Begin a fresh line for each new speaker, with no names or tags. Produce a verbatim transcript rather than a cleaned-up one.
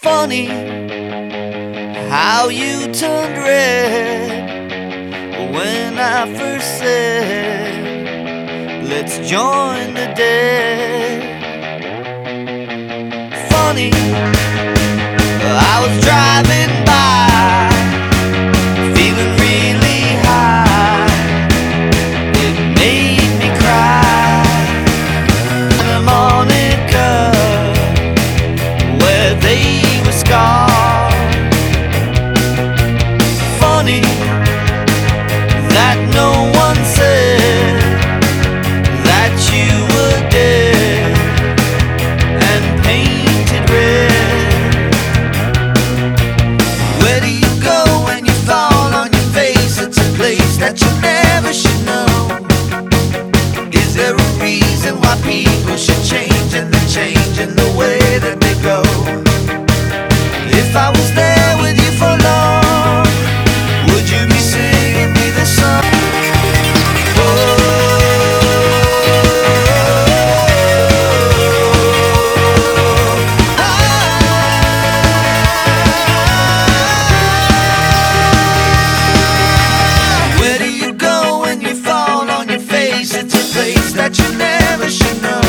Funny how you turned red when I first said, let's join the dead. Funny, I was driving by, feeling really high. It made me cry. Harmonica, where they were scarred. Funny that no one said that you were dead and painted red. Where do you go when you fall on your face? It's a place that you never should know. Is there a reason why people should change, and they're changing the way that they go? If I was there with you for long, would you be singing me the song? Oh, ah, where do you go when you fall on your face? It's a place that you never should know.